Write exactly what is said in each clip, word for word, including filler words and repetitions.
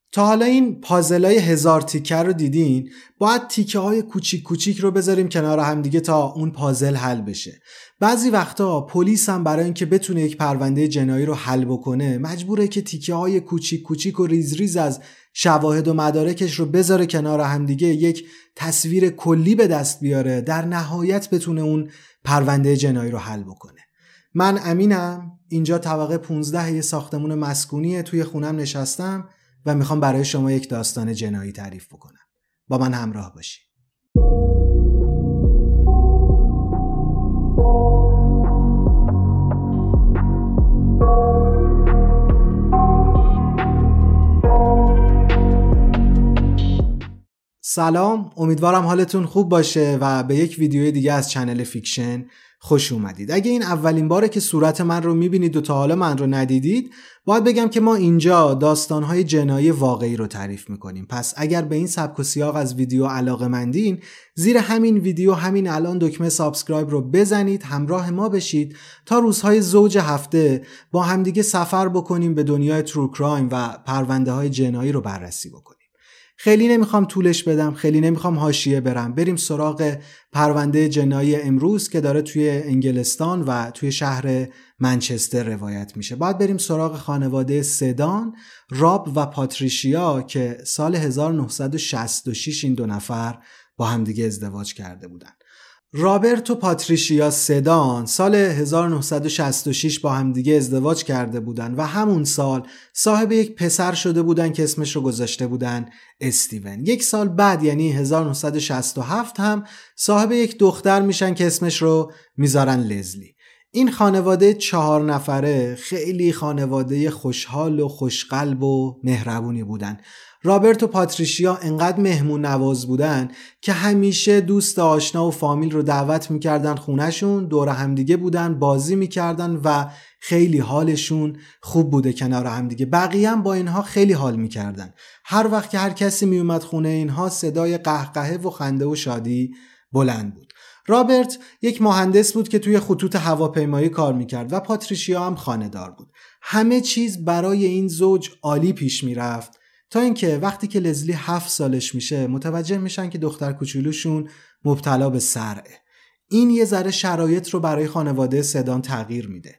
تا حالا این پازلای هزار تیکه رو دیدین؟ باید تیکه های کوچیک کوچیک رو بذاریم کنار هم دیگه تا اون پازل حل بشه. بعضی وقتا پلیس هم برای اینکه بتونه یک پرونده جنایی رو حل بکنه مجبوره که تیکه های کوچیک کوچیک و ریز ریز از شواهد و مدارکش رو بذاره کنار هم دیگه، یک تصویر کلی به دست بیاره، در نهایت بتونه اون پرونده جنایی رو حل بکنه. من امینم، اینجا طبقه پانزده یه ساختمون مسکونیه، توی خونم نشستم و میخوام برای شما یک داستان جنایی تعریف بکنم. با من همراه باشید. سلام، امیدوارم حالتون خوب باشه و به یک ویدیو دیگه از چنل فیکشن خوش اومدید. اگه این اولین باره که صورت من رو میبینید و تا حالا من رو ندیدید، باید بگم که ما اینجا داستانهای جنایی واقعی رو تعریف میکنیم. پس اگر به این سبک و سیاق از ویدیو علاقه‌مندین، زیر همین ویدیو همین الان دکمه سابسکرایب رو بزنید، همراه ما بشید تا روزهای زوج هفته با همدیگه سفر بکنیم به دنیای ترو کرایم و پرونده های جنایی رو بررسی بکنیم. خیلی نمیخوام طولش بدم، خیلی نمیخوام حاشیه برم. بریم سراغ پرونده جنایی امروز که داره توی انگلستان و توی شهر منچستر روایت میشه. باید بریم سراغ خانواده سدان، راب و پاتریشیا که سال هزار و نهصد و شصت و شش این دو نفر با همدیگه ازدواج کرده بودن. رابرت و پاتریشیا سدان سال هزار و نهصد و شصت و شش با همدیگه ازدواج کرده بودن و همون سال صاحب یک پسر شده بودن که اسمش رو گذاشته بودن استیون. یک سال بعد یعنی هزار و نهصد و شصت و هفت هم صاحب یک دختر میشن که اسمش رو میذارن لزلی. این خانواده چهار نفره خیلی خانواده خوشحال و خوشقلب و مهربونی بودن. رابرت و پاتریشیا انقدر مهمون نواز بودن که همیشه دوست آشنا و فامیل رو دعوت میکردن خونهشون، دور همدیگه بودن، بازی میکردن و خیلی حالشون خوب بوده کنار همدیگه. بقیه هم با اینها خیلی حال میکردن. هر وقت که هر کسی میومد خونه اینها صدای قهقهه و خنده و شادی بلند بود. رابرت یک مهندس بود که توی خطوط هواپیمایی کار میکرد و پاتریشیا هم خانه‌دار بود. همه چیز برای این زوج عالی پیش میرفت تا اینکه وقتی که لزلی هفت سالش میشه متوجه میشن که دختر کوچولوشون مبتلا به صرعه. این یه ذره شرایط رو برای خانواده سدان تغییر میده.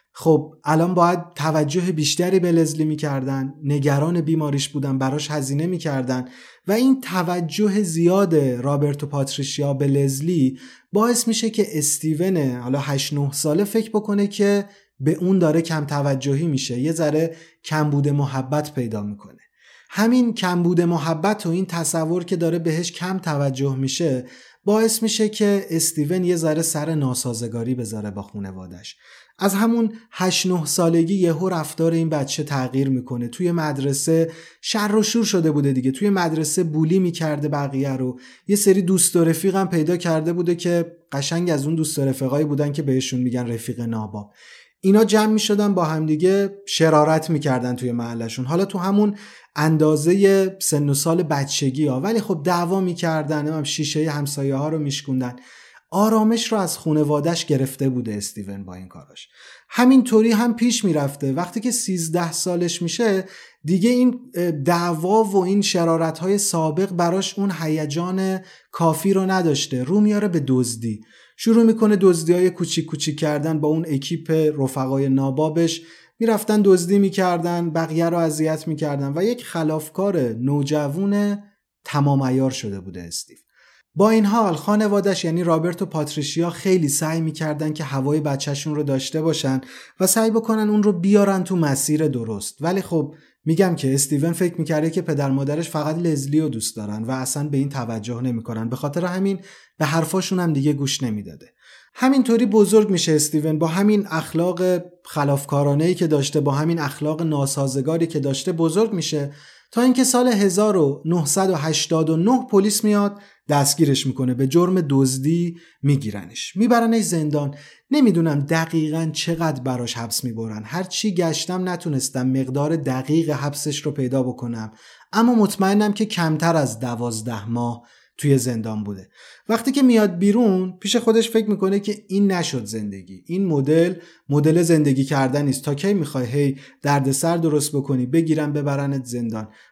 خب الان باید توجه بیشتری به لزلی میکردن، نگران بیماریش بودن، براش هزینه میکردن و این توجه زیاد رابرت و پاتریشیا به لزلی باعث میشه که استیون حالا هشت نه ساله فکر بکنه که به اون داره کم توجهی میشه، یه ذره کمبود محبت پیدا میکنه. همین کمبود محبت و این تصور که داره بهش کم توجه میشه باعث میشه که استیون یه ذره سر ناسازگاری بذاره با خانواده‌اش. از همون هشت نه سالگی یهو رفتار این بچه تغییر میکنه. توی مدرسه شر و شور شده بوده دیگه، توی مدرسه بولی میکرده بقیه رو. یه سری دوست و رفیق هم پیدا کرده بوده که قشنگ از اون دوست و رفیقایی بودن که بهشون میگن رفیق ناباب. اینا جمع میشدن با همدیگه شرارت میکردن توی محلشون، حالا تو همون اندازه سن و سال بچگی ها، ولی خب دعوا میکردن، هم شیشه همسایه ها رو میشکوندن. آرامش رو از خانواده‌اش گرفته بوده استیون با این کاراش. همین طوری هم پیش میرفته. وقتی که سیزده سالش میشه دیگه این دعوا و این شرارت های سابق براش اون هیجان کافی رو نداشته. رو میاره به دزدی. شروع میکنه دزدی‌های کوچیک کوچیک کردن با اون اکیپ رفقای نابابش. میرفتن دزدی میکردن، بقیه رو اذیت میکردن و یک خلافکار نوجوان تمام عیار شده بوده استیو. با این حال خانواده‌اش یعنی رابرت و پاتریشیا خیلی سعی میکردن که هوای بچهشون رو داشته باشن و سعی بکنن اون رو بیارن تو مسیر درست. ولی خب میگم که استیون فکر میکرده که پدر مادرش فقط لزلی رو دوست دارن و اصلا به این توجه نمیکنن. به خاطر همین به حرفاشون هم دیگه گوش نمیداده. همینطوری بزرگ میشه استیون با همین اخلاق خلافکارانه‌ای که داشته، با همین اخلاق ناسازگاری که داشته بزرگ میشه تا اینکه سال هزار و نهصد و هشتاد و نه پلیس میاد دستگیرش میکنه. به جرم دزدی میگیرنش، میبرنش زندان. نمیدونم دقیقاً چقدر براش حبس میبرن. هر چی گشتم نتونستم مقدار دقیق حبسش رو پیدا بکنم، اما مطمئنم که کمتر از دوازده ماه توی زندان بوده. وقتی که میاد بیرون پیش خودش فکر میکنه که این نشد زندگی، این مدل مدل زندگی کردن نیست. تا کی میخوای هی دردسر درست بکنی، بگیرن ببرنت زندان؟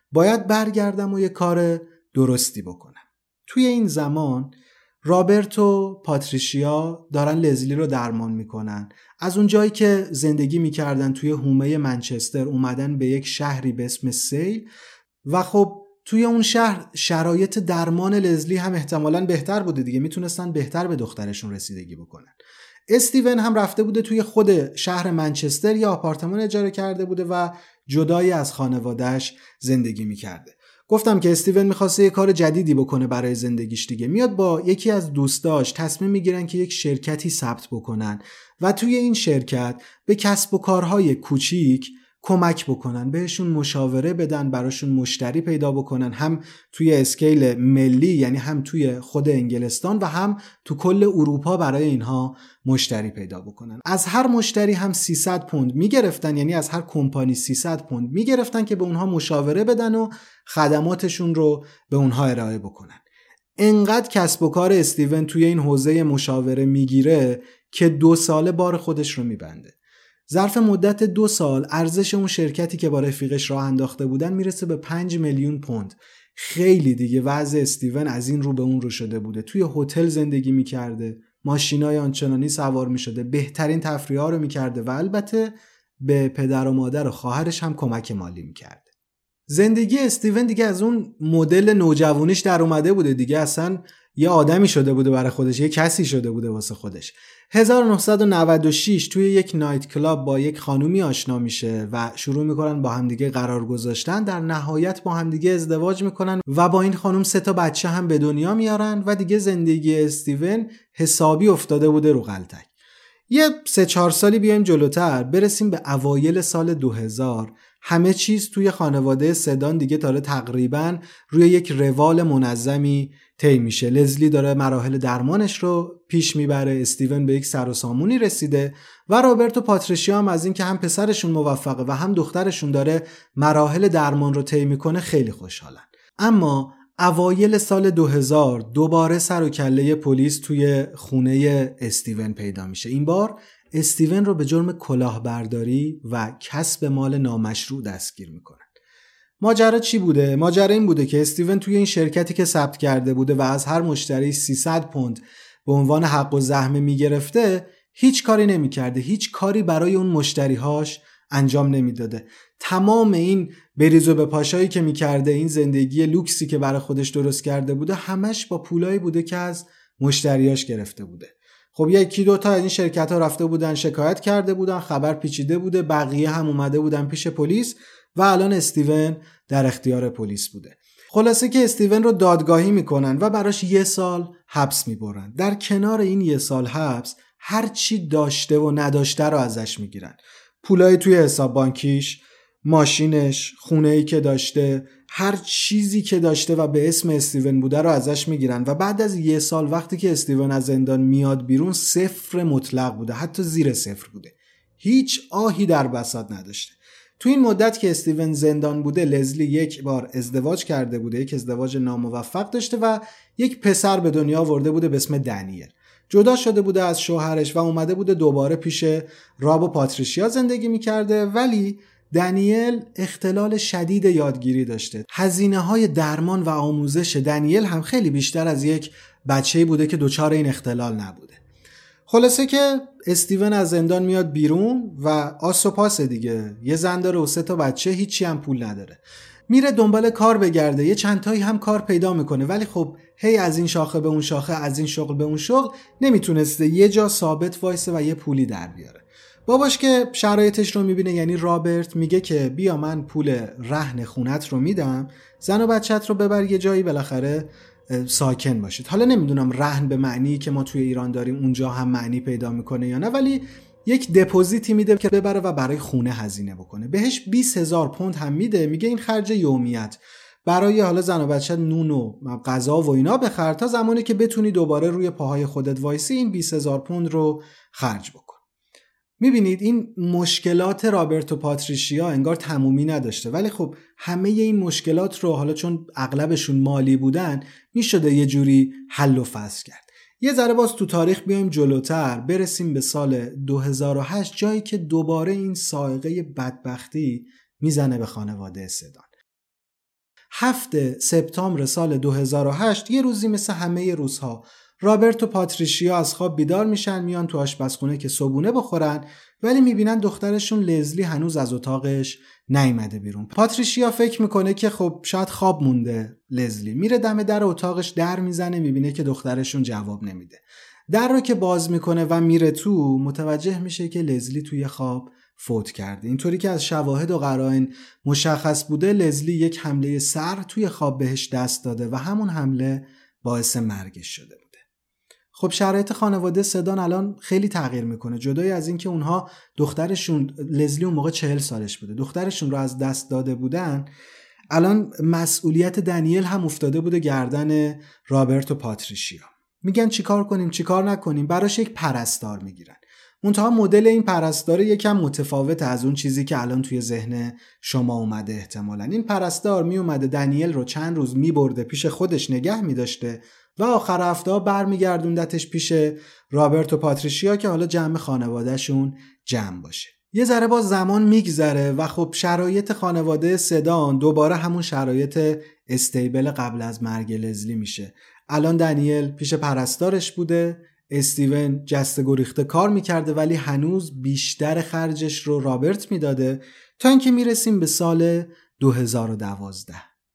باید برگردم و یه کار درستی بکنم. توی این زمان رابرت و پاتریشیا دارن لزلی رو درمان میکنن. از اون جایی که زندگی میکردن توی حومه منچستر اومدن به یک شهری به اسم سیل و خب توی اون شهر شرایط درمان لزلی هم احتمالاً بهتر بوده دیگه، میتونستن بهتر به دخترشون رسیدگی بکنن. استیون هم رفته بوده توی خود شهر منچستر یا آپارتمان اجاره کرده بوده و جدایی از خانوادهش زندگی میکرده. گفتم که استیون میخواسته یه کار جدیدی بکنه برای زندگیش دیگه. میاد با یکی از دوستاش تصمیم میگیرن که یک شرکتی ثبت بکنن و توی این شرکت به کسب و کارهای کوچیک کمک بکنن، بهشون مشاوره بدن، براشون مشتری پیدا بکنن، هم توی اسکیل ملی یعنی هم توی خود انگلستان و هم تو کل اروپا برای اینها مشتری پیدا بکنن. از هر مشتری هم سیصد پوند میگرفتن، یعنی از هر کمپانی سیصد پوند میگرفتن که به اونها مشاوره بدن و خدماتشون رو به اونها ارائه بکنن. انقدر کسب و کار استیون توی این حوزه مشاوره میگیره که دو ساله بار خودش رو میبنده. ظرف مدت دو سال ارزش اون شرکتی که با رفیقش راه انداخته بودن میرسه به پنج میلیون پوند. خیلی دیگه وضع استیون از این رو به اون رو شده بوده. توی هتل زندگی میکرده، ماشینای آنچنانی سوار میشده، بهترین تفریح‌ها رو میکرده و البته به پدر و مادر و خواهرش هم کمک مالی میکرده. زندگی استیون دیگه از اون مدل نوجوانیش در اومده بوده دیگه، اصلا یه آدمی شده بوده برای خودش، یه کسی شده بوده واسه خودش. هزار و نهصد و نود و شش توی یک نایت کلاب با یک خانومی آشنا میشه و شروع میکنن با همدیگه قرار گذاشتن. در نهایت با همدیگه ازدواج میکنن و با این خانوم سه تا بچه هم به دنیا میارن و دیگه زندگی استیون حسابی افتاده بوده رو غلطک. یه سه چهار سالی بیایم جلوتر، برسیم به اوایل سال دو هزار. همه چیز توی خانواده سدان دیگه داره تقریباً روی یک روال منظمی طی میشه. لزلی داره مراحل درمانش رو پیش میبره، استیون به یک سر و سامونی رسیده و رابرت و پاتریشیا هم از این که هم پسرشون موفقه و هم دخترشون داره مراحل درمان رو طی میکنه خیلی خوشحالن. اما اوایل سال دو هزار دوباره سر و کله پلیس توی خونه استیون پیدا میشه. این بار استیون رو به جرم کلاهبرداری و کسب مال نامشروع دستگیر میکنن. ماجرا چی بوده؟ ماجرا این بوده که استیون توی این شرکتی که ثبت کرده بوده و از هر مشتری سیصد پوند به عنوان حق و زحمه میگرفته، هیچ کاری نمیکرده، هیچ کاری برای اون مشتریهاش انجام نمیداده. تمام این بریز و به پاشایی که میکرده، این زندگی لوکسی که برای خودش درست کرده بوده، همش با پولایی بوده که از مشتریاش گرفته بوده. خب یکی دو تا از این شرکت‌ها رفته بودن شکایت کرده بودن، خبر پیچیده بوده، بقیه هم اومده بودن پیش پلیس و الان استیون در اختیار پلیس بوده. خلاصه که استیون رو دادگاهی میکنن و براش یه سال حبس میبرن. در کنار این یه سال حبس هر چی داشته و نداشته رو ازش میگیرن. پولای توی حساب بانکیش، ماشینش، خونه‌ای که داشته، هر چیزی که داشته و به اسم استیون بوده رو ازش میگیرن و بعد از یه سال وقتی که استیون از زندان میاد بیرون صفر مطلق بوده، حتی زیر صفر بوده، هیچ آهی در بساط نداشته. تو این مدت که استیون زندان بوده لزلی یک بار ازدواج کرده بوده، یک ازدواج ناموفق داشته و یک پسر به دنیا آورده بوده به اسم دنیل. جدا شده بوده از شوهرش و اومده بوده دوباره پیش راب و پاتریشیا زندگی میکرده، ولی دنیل اختلال شدید یادگیری داشته. هزینه‌های درمان و آموزش دنیل هم خیلی بیشتر از یک بچه‌ای بوده که دچار این اختلال نبوده. خلاصه که استیون از زندان میاد بیرون و آس و پاس دیگه، یه زن داره و سه تا بچه، هیچی هم پول نداره. میره دنبال کار بگرده، یه چند تایی هم کار پیدا میکنه، ولی خب هی از این شاخه به اون شاخه، از این شغل به اون شغل، نمیتونسته یه جا ثابت وایسه و یه پولی در بیاره. باباش که شرایطش رو میبینه، یعنی رابرت، میگه که بیا من پول رهن خونت رو میدم، زن و بچت رو ببر یه جایی بالاخره ساکن باشید. حالا نمیدونم رهن به معنی که ما توی ایران داریم اونجا هم معنی پیدا میکنه یا نه، ولی یک دپوزیتی میده که ببره و برای خونه هزینه بکنه. بهش بیست هزار پوند هم میده، میگه این خرج یومیت برای حالا زن و بچه نون و غذا و اینا بخر تا زمانی که بتونی دوباره روی پاهای خودت وایسی این بیست هزار پوند رو خرج بکن. میبینید این مشکلات رابرت و پاتریشیا انگار تمومی نداشته، ولی خب همه این مشکلات رو حالا چون اغلبشون مالی بودن میشده یه جوری حل و فصل کرد. یه ذره باز تو تاریخ بیایم جلوتر، برسیم به سال دو هزار و هشت، جایی که دوباره این صاعقه بدبختی میزنه به خانواده سدان. هفتم سپتامبر سال دو هزار و هشت یه روزی مثل همه روزها رابرت و پاتریشیا از خواب بیدار میشن، میان تو آشپزخونه که صبحونه بخورن، ولی میبینن دخترشون لزلی هنوز از اتاقش نیامده بیرون. پاتریشیا فکر میکنه که خب شاید خواب مونده لزلی، میره دم در اتاقش در میزنه، میبینه که دخترشون جواب نمیده. در رو که باز میکنه و میره تو، متوجه میشه که لزلی توی خواب فوت کرده. اینطوری که از شواهد و قرائن مشخص بوده لزلی یک حمله سر توی خواب بهش دست داده و همون حمله باعث مرگش شده بوده. خب شرایط خانواده سدان الان خیلی تغییر میکنه. جدای از این که اونها دخترشون، لزلی اون موقع چهل سالش بوده، دخترشون رو از دست داده بودن، الان مسئولیت دنیل هم افتاده بوده گردن رابرت و پاتریشیا. میگن چیکار کنیم چیکار نکنیم، براش یک پرستار میگیرن. منتها مدل این پرستار یکم متفاوت از اون چیزی که الان توی ذهن شما اومده. احتمالاً این پرستار می اومده دنیل رو چند روز میبرده پیش خودش نگه میداشته و آخر هفته برمیگردوندتش پیش رابرت و پاتریشیا که حالا جمع خانوادهشون جمع باشه. یه ذره با زمان میگذره و خب شرایط خانواده سدان دوباره همون شرایط استیبل قبل از مرگ لزلی میشه. الان دنیل پیش پرستارش بوده، استیون جسته گریخته کار میکرده ولی هنوز بیشتر خرجش رو رابرت میداده، تا اینکه میرسیم به سال دو هزار و دوازده.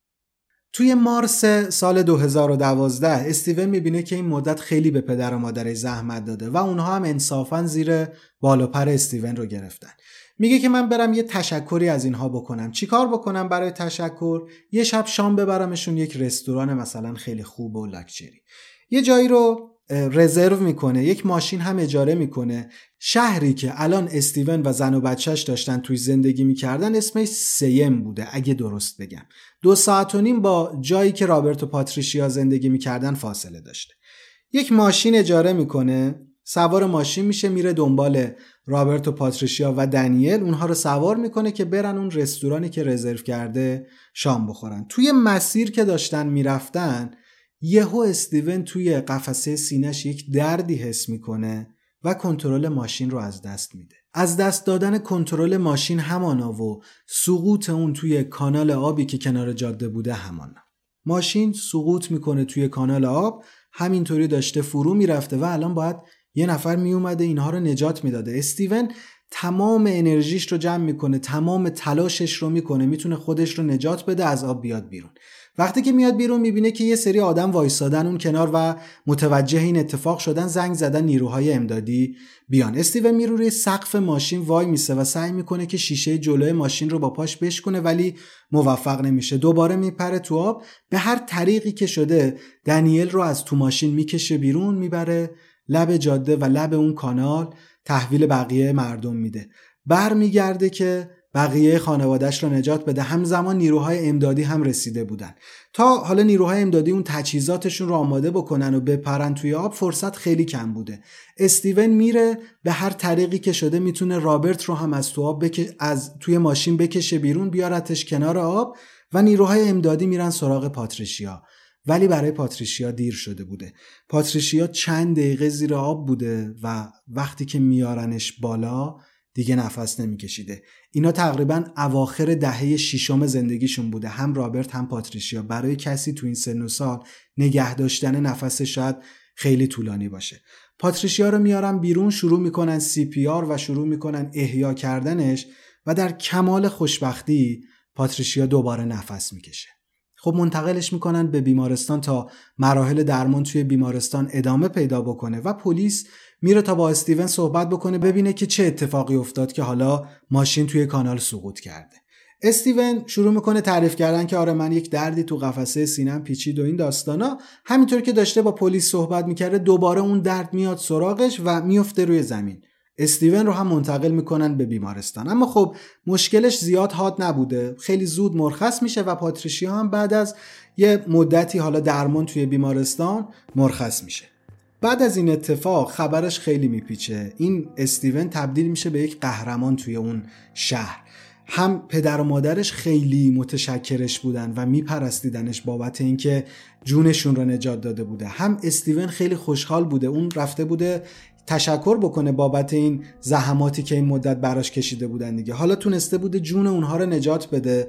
توی مارس سال دو هزار و دوازده استیون میبینه که این مدت خیلی به پدر و مادرش زحمت داده و اونها هم انصافاً زیر بال و پر استیون رو گرفتن. میگه که من برم یه تشکری از اینها بکنم. چیکار بکنم برای تشکر؟ یه شب شام ببرمشون یک رستوران مثلا خیلی خوب و لاکچری. یه جایی رو رزرو میکنه، یک ماشین هم اجاره میکنه. شهری که الان استیون و زن و بچهش داشتن توی زندگی میکردن اسمش سیم بوده اگه درست بگم. دو ساعت و نیم با جایی که رابرت و پاتریشیا زندگی میکردن فاصله داشته. یک ماشین اجاره میکنه، سوار ماشین میشه، میره دنبال رابرت و پاتریشیا و دنیل، اونها رو سوار میکنه که برن اون رستورانی که رزرو کرده شام بخورن. توی مسیر که داشتن میرفتن یهو استیون توی قفسه سینه‌اش یک دردی حس میکنه و کنترل ماشین رو از دست میده. از دست دادن کنترل ماشین همانا و سقوط اون توی کانال آبی که کنار جاده بوده همانا. ماشین سقوط میکنه توی کانال آب، همینطوری داشته فرو میرفته و الان باید یه نفر میومده اینها رو نجات میداده. استیون تمام انرژیش رو جمع میکنه، تمام تلاشش رو میکنه، میتونه خودش رو نجات بده، از آب بیاد بیرون. وقتی که میاد بیرون میبینه که یه سری آدم وایسادن اون کنار و متوجه این اتفاق شدن، زنگ زدن نیروهای امدادی بیان. استیون میره روی سقف ماشین وای میسه و سعی میکنه که شیشه جلوی ماشین رو با پاش بشکنه ولی موفق نمیشه. دوباره میپره تو آب، به هر طریقی که شده دنیل رو از تو ماشین میکشه بیرون، میبره لب جاده و لب اون کانال تحویل بقیه مردم میده. برمیگرده که بقیه خانواده‌اش رو نجات بده. همزمان نیروهای امدادی هم رسیده بودن. تا حالا نیروهای امدادی اون تجهیزاتشون رو آماده بکنن و بپرن توی آب فرصت خیلی کم بوده. استیون میره به هر طریقی که شده میتونه رابرت رو هم از تو آب بک... از توی ماشین بکشه بیرون، بیارتش کنار آب و نیروهای امدادی میرن سراغ پاتریشیا. ولی برای پاتریشیا دیر شده بوده. پاتریشیا چند دقیقه زیر آب بوده و وقتی که میارنش بالا دیگه نفس نمیکشیده. اینا تقریبا اواخر دهه ششم زندگیشون بوده، هم رابرت هم پاتریشیا. برای کسی تو این سن و سال نگه داشتن نفس شاید خیلی طولانی باشه. پاتریشیا رو میارن بیرون، شروع میکنن سی پی آر و شروع میکنن احیا کردنش و در کمال خوشبختی پاتریشیا دوباره نفس میکشه. خب منتقلش میکنن به بیمارستان تا مراحل درمان توی بیمارستان ادامه پیدا بکنه و پلیس میره تا با استیون صحبت بکنه، ببینه که چه اتفاقی افتاد که حالا ماشین توی کانال سقوط کرده. استیون شروع میکنه تعریف کردن که آره من یک دردی تو قفسه سینم پیچید و این داستانا. همینطور که داشته با پلیس صحبت میکرده دوباره اون درد میاد سراغش و میفته روی زمین. استیون رو هم منتقل میکنن به بیمارستان، اما خب مشکلش زیاد حاد نبوده، خیلی زود مرخص میشه و پاتریشیا هم بعد از یه مدتی حالا درمان توی بیمارستان مرخص میشه. بعد از این اتفاق خبرش خیلی میپیچه. این استیون تبدیل میشه به یک قهرمان توی اون شهر. هم پدر و مادرش خیلی متشکرش بودن و میپرستیدنش بابت اینکه جونشون رو نجات داده بوده، هم استیون خیلی خوشحال بوده، اون رفته بوده تشکر بکنه بابت این زحماتی که این مدت براش کشیده بودن دیگه. حالا تونسته بوده جون اونها رو نجات بده.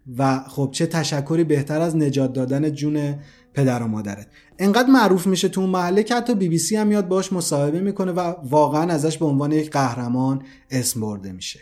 و خب چه تشکری بهتر از نجات دادن جون پدر و مادرت. انقدر معروف میشه تو اون محله که حتی بی بی سی هم میاد باش مصاحبه میکنه و واقعا ازش به عنوان یک قهرمان اسم برده میشه.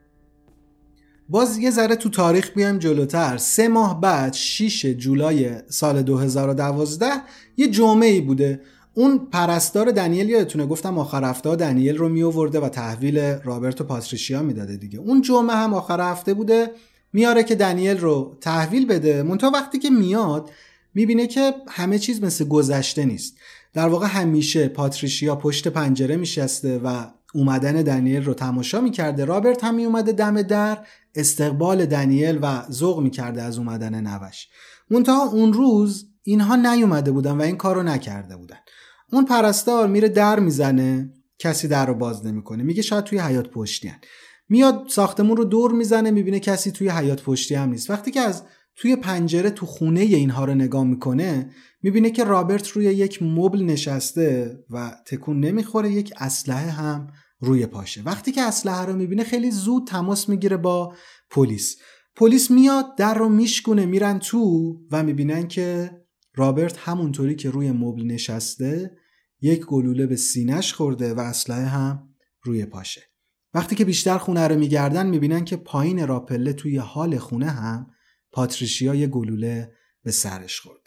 باز یه ذره تو تاریخ بیایم جلوتر. سه ماه بعد شش جولای سال دو هزار و دوازده یه جمعه‌ای بوده. اون پرستار دنیل یادتونه گفتم آخر هفته دنیل رو می آورده و تحویل رابرت و پاتریشیا میداده دیگه. اون جمعه هم آخر هفته بوده میاره که دنیل رو تحویل بده. منتها وقتی که میاد میبینه که همه چیز مثل گذشته نیست. در واقع همیشه پاتریشیا پشت پنجره میشسته و اومدن دنیل رو تماشا میکرده. رابرت هم میومده دم در استقبال دنیل و ذوق میکرده از اومدن نوش. منتها اون روز اینها نیومده بودن و این کارو نکرده بودن. اون پرستار میره در میزنه، کسی در رو باز نمیکنه. میگه شاید توی حیاط پشتی هن. میاد ساختمون رو دور میزنه، میبینه کسی توی حیاط پشتی هم نیست. وقتی که از توی پنجره تو خونه اینها رو نگاه میکنه میبینه که رابرت روی یک مبل نشسته و تکون نمیخوره، یک اسلحه هم روی پاشه. وقتی که اسلحه رو میبینه خیلی زود تماس میگیره با پلیس. پلیس میاد در رو میشکونه، میرن تو و میبینن که رابرت همونطوری که روی مبل نشسته یک گلوله به سینه‌اش خورده و اسلحه هم روی پاشه. وقتی که بیشتر خونه رو میگردن میبینن که پایین راپله توی حال خونه هم پاتریشیا یه گلوله به سرش خورده.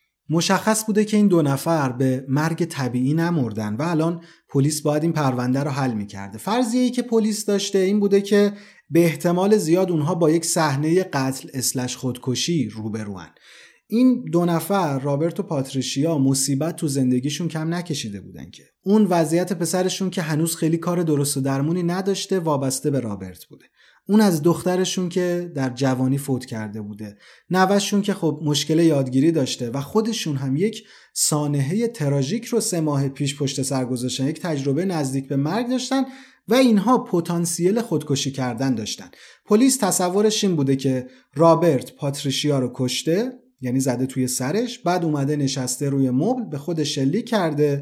مشخص بوده که این دو نفر به مرگ طبیعی نمردن و الان پلیس باید این پرونده رو حل میکرده. فرضیه‌ای که پلیس داشته این بوده که به احتمال زیاد اونها با یک صحنه قتل اسلش خودکشی روبروان. این دو نفر رابرت و پاتریشیا مصیبت تو زندگیشون کم نکشیده بودن که اون وضعیت پسرشون که هنوز خیلی کار درست و درمونی نداشته وابسته به رابرت بوده. اون از دخترشون که در جوانی فوت کرده بوده، نوه‌شون که خب مشکل یادگیری داشته و خودشون هم یک سانحه تراژیک رو سه ماه پیش پشت سر گذاشتن، یک تجربه نزدیک به مرگ داشتن و اینها پتانسیل خودکشی کردن داشتن. پلیس تصورش این بوده که رابرت پاتریشیا رو کشته، یعنی زده توی سرش، بعد اومده نشسته روی مبل به خودش شلیک کرده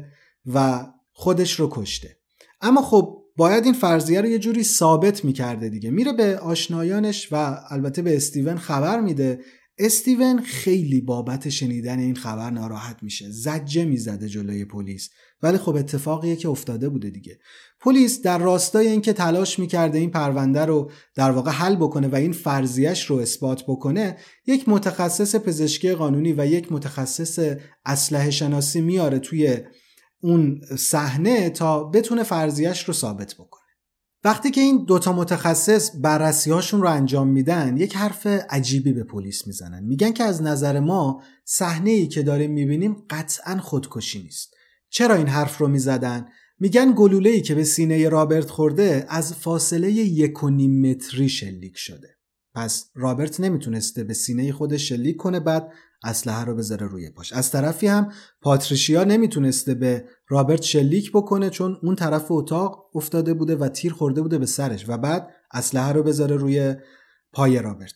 و خودش رو کشته. اما خب باید این فرضیه رو یه جوری ثابت میکرده دیگه. میره به آشنایانش و البته به استیون خبر میده. استیون خیلی بابت شنیدن این خبر ناراحت میشه، زجه میزده جلوی پلیس، ولی خب اتفاقیه که افتاده بوده دیگه. پلیس در راستای اینکه تلاش میکرده این پرونده رو در واقع حل بکنه و این فرضیه‌اش رو اثبات بکنه، یک متخصص پزشکی قانونی و یک متخصص اسلحه شناسی میاره توی اون صحنه تا بتونه فرضیه‌اش رو ثابت بکنه. وقتی که این دوتا متخصص بررسی‌هاشون رو انجام میدن، یک حرف عجیبی به پلیس میزنن. میگن که از نظر ما صحنه‌ای که داریم میبینیم قطعاً خودکشی نیست. چرا این حرف رو میزدن؟ میگن گلوله‌ای که به سینه رابرت خورده از فاصله یک و نیم متری شلیک شده. پس رابرت نمیتونسته به سینه خودش شلیک کنه بعد اسلحه رو بذاره روی پاش. از طرفی هم پاتریشیا نمیتونسته به رابرت شلیک بکنه چون اون طرف اتاق افتاده بوده و تیر خورده بوده به سرش و بعد اسلحه رو بذاره روی پای رابرت.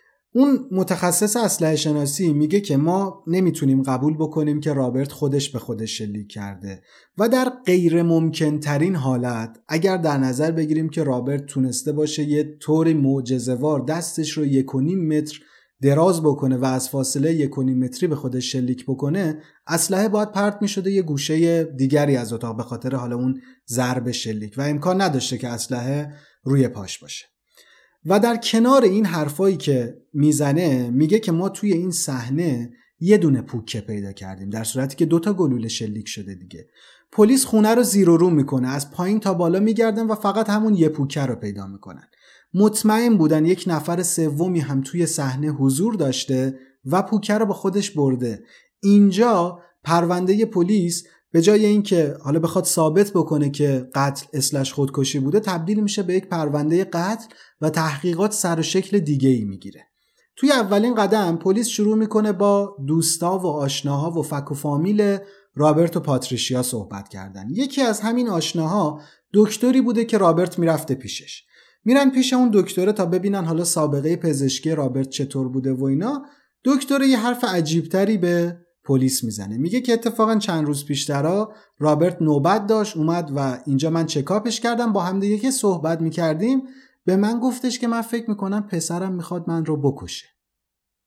اون متخصص اسلحه شناسی میگه که ما نمیتونیم قبول بکنیم که رابرت خودش به خودش شلیک کرده و در غیر ممکن ترین حالت اگر در نظر بگیریم که رابرت تونسته باشه یه طوری معجزه‌وار دستش رو یک و نیم متر دراز بکنه و از فاصله یک و نیم متری به خودش شلیک بکنه، اسلحه باید پرت میشده یه گوشه دیگری از اتاق به خاطر حالا اون ضرب شلیک و امکان نداشته که اسلحه روی پاش باشه. و در کنار این حرفایی که میزنه میگه که ما توی این صحنه یه دونه پوکه پیدا کردیم در صورتی که دوتا گلوله شلیک شده دیگه. پلیس خونه رو زیر و رو میکنه، از پایین تا بالا میگردن و فقط همون یه پوکه رو پیدا میکنن. مطمئن بودن یک نفر سومی هم توی صحنه حضور داشته و پوکه رو با خودش برده. اینجا پرونده پلیس به جای اینکه حالا بخواد ثابت بکنه که قتل اسلش خودکشی بوده تبدیل میشه به یک پرونده قتل و تحقیقات سر و شکل دیگه ای میگیره. توی اولین قدم پلیس شروع میکنه با دوستا و آشناها و فک و فامیل رابرت و پاتریشیا صحبت کردن. یکی از همین آشناها دکتری بوده که رابرت میرفته پیشش. میرن پیش اون دکتره تا ببینن حالا سابقه پزشکی رابرت چطور بوده و اینا. دکتر یه حرف عجیبتری به پلیس میزنه. میگه که اتفاقا چند روز پیشترا رابرت نوبت داشت اومد و اینجا من چکاپش کردم، با همدیگه که صحبت میکردیم به من گفتش که من فکر میکنم پسرم میخواد من رو بکشه.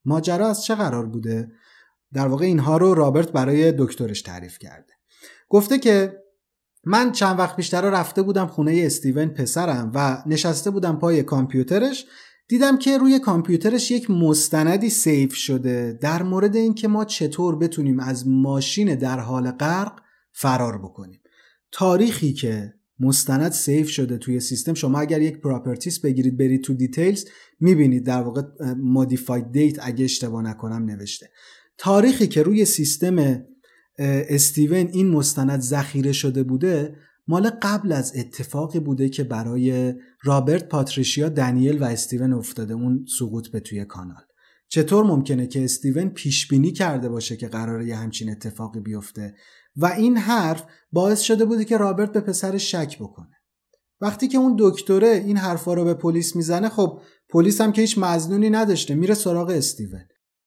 ماجرا از چه قرار بوده؟ در واقع اینها رو رابرت برای دکترش تعریف کرده. گفته که من چند وقت پیشتر رفته بودم خونه استیون پسرم و نشسته بودم پای کامپیوترش، دیدم که روی کامپیوترش یک مستندی سیو شده در مورد اینکه ما چطور بتونیم از ماشین در حال غرق فرار بکنیم. تاریخی که مستند سیو شده توی سیستم، شما اگر یک پراپرتیز بگیرید برید تو دیتیلز میبینید در واقع مودیفاید دیت اگه اشتباه نکنم نوشته. تاریخی که روی سیستم استیون این مستند ذخیره شده بوده مال قبل از اتفاقی بوده که برای رابرت، پاتریشیا، دنیل و استیون افتاده، اون سقوط به توی کانال. چطور ممکنه که استیون پیش بینی کرده باشه که قراره یه همچین اتفاقی بیفته؟ و این حرف باعث شده بوده که رابرت به پسرش شک بکنه. وقتی که اون دکتره این حرفا رو به پلیس میزنه، خب پلیس هم که هیچ مظنونی نداشته میره سراغ استیون.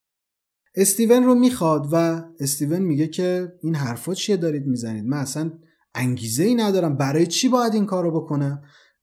استیون رو میخواد و استیون میگه که این حرفا چیه دارید میزنید؟ من اصلا انگیزه ای ندارم، برای چی باید این کارو بکنم؟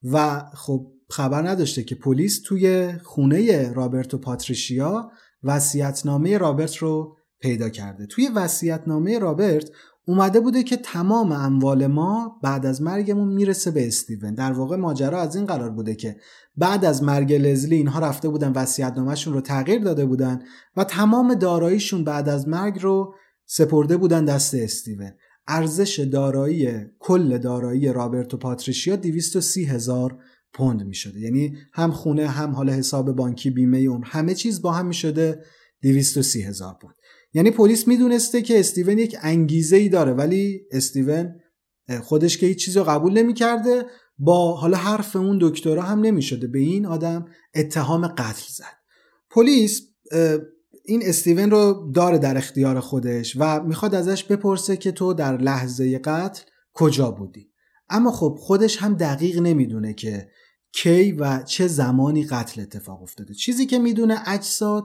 و خب خبر نداشته که پلیس توی خونه رابرت و پاتریشیا وصیت‌نامه رابرت رو پیدا کرده. توی وصیت‌نامه رابرت اومده بوده که تمام اموال ما بعد از مرگمون میرسه به استیون. در واقع ماجرا از این قرار بوده که بعد از مرگ لزلی اینها رفته بودن وصیت‌نامه‌شون رو تغییر داده بودن و تمام داراییشون بعد از مرگ رو سپرده بودن دست استیون. ارزش دارایی کل دارایی رابرت و پاتریشیا دویست و سی هزار پوند می شده. یعنی هم خونه، هم حالا حساب بانکی، بیمه اون، همه چیز با هم می شده دویست و سی هزار پوند. یعنی پلیس می دونسته که استیون یک انگیزه ای داره، ولی استیون خودش که هیچ چیزی رو قبول نمی کرده، با حالا حرف اون دکترا هم نمی شده، به این آدم اتهام قتل زد. پلیس این استیون رو داره در اختیار خودش و میخواد ازش بپرسه که تو در لحظه قتل کجا بودی. اما خب خودش هم دقیق نمیدونه که کی و چه زمانی قتل اتفاق افتاده. چیزی که میدونه اجساد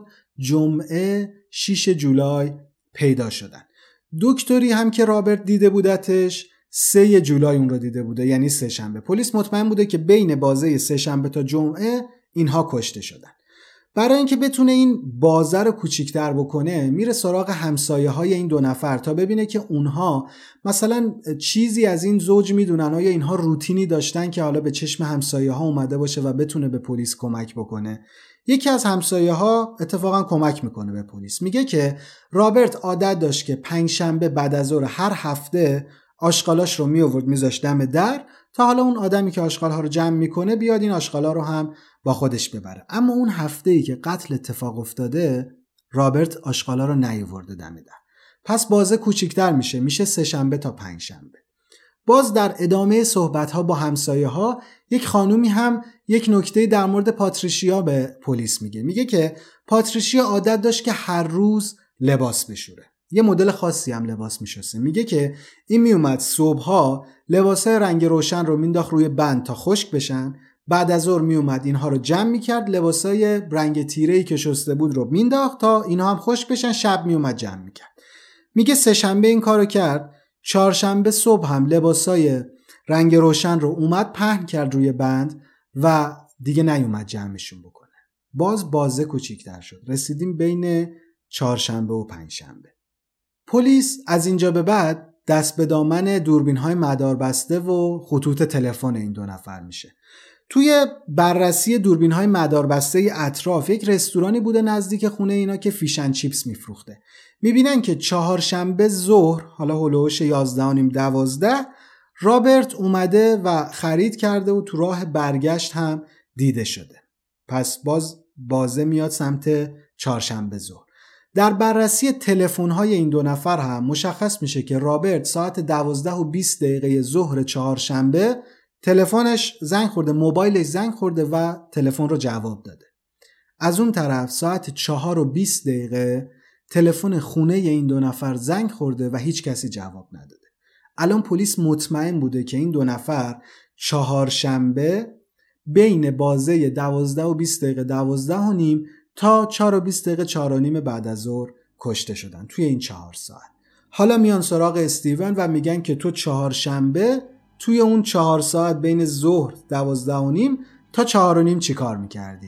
جمعه شش جولای پیدا شدن. دکتری هم که رابرت دیده بودتش سه جولای اون رو دیده بوده، یعنی سه شنبه. پلیس مطمئن بوده که بین بازه سه شنبه تا جمعه اینها کشته شدن. برای اینکه بتونه این بازه رو کوچیک‌تر بکنه میره سراغ همسایه های این دو نفر تا ببینه که اونها مثلا چیزی از این زوج میدونن، آیا اینها روتینی داشتن که حالا به چشم همسایه ها اومده باشه و بتونه به پلیس کمک بکنه. یکی از همسایه ها اتفاقا کمک میکنه به پلیس، میگه که رابرت عادت داشت که پنج شنبه بعد از ظهر هر هفته آشغالاش رو می آورد میذاشت دم در تا حالا اون آدمی که آشغال‌ها رو جمع میکنه بیاد این آشغالا رو هم با خودش ببره. اما اون هفته‌ای که قتل اتفاق افتاده رابرت آشغالا رو نیاورده دم در. پس بازه کوچیک‌تر میشه، میشه سه شنبه تا پنج شنبه. باز در ادامه صحبت‌ها با همسایه‌ها یک خانومی هم یک نکته در مورد پاتریشیا به پلیس میگه. میگه که پاتریشیا عادت داشت که هر روز لباس بشوره. یه مدل خاصی هم لباس میشسته. میگه که این میومد صبحها لباسای رنگ روشن رو مینداخت روی بند تا خشک بشن، بعد از ظهر میومد اینها رو جمع میکرد، لباسای رنگ تیره‌ای که شسته بود رو مینداخت تا اینها هم خشک بشن، شب میومد جمع میکرد. میگه سه شنبه این کارو کرد، چهارشنبه صبح هم لباسای رنگ روشن رو اومد پهن کرد روی بند و دیگه نیومد جمعشون بکنه. باز بازه کوچیک‌تر شد. رسیدیم بین چهارشنبه و پنجشنبه. پلیس از اینجا به بعد دست به دامن دوربین‌های مداربسته و خطوط تلفن این دو نفر میشه. توی بررسی دوربین‌های مداربسته اطراف یک رستورانی بوده نزدیک خونه اینا که فیش اند چیپس میفروخته. میبینن که چهارشنبه ظهر، حالا هلوش یازده و نیم دوازده، رابرت اومده و خرید کرده و تو راه برگشت هم دیده شده. پس باز بازه میاد سمت چهارشنبه ظهر. در بررسی تلفن‌های این دو نفر هم مشخص میشه که رابرت ساعت دوازده و بیست دقیقه ظهر چهارشنبه تلفنش زنگ خورده، موبایلش زنگ خورده و تلفن رو جواب داده. از اون طرف ساعت چهار و بیست دقیقه تلفن خونه این دو نفر زنگ خورده و هیچ کسی جواب نداده. الان پلیس مطمئن بوده که این دو نفر چهارشنبه بین بازه دوازده و بیست دقیقه دوازده و نیم تا چهار و بیست دقیقه چهار و نیم بعد از ظهر کشته شدن توی این چهار ساعت. حالا میان سراغ استیون و میگن که تو چهارشنبه توی اون چهار ساعت بین ظهر دوازده و نیم تا چهار و نیم چی کار میکردی؟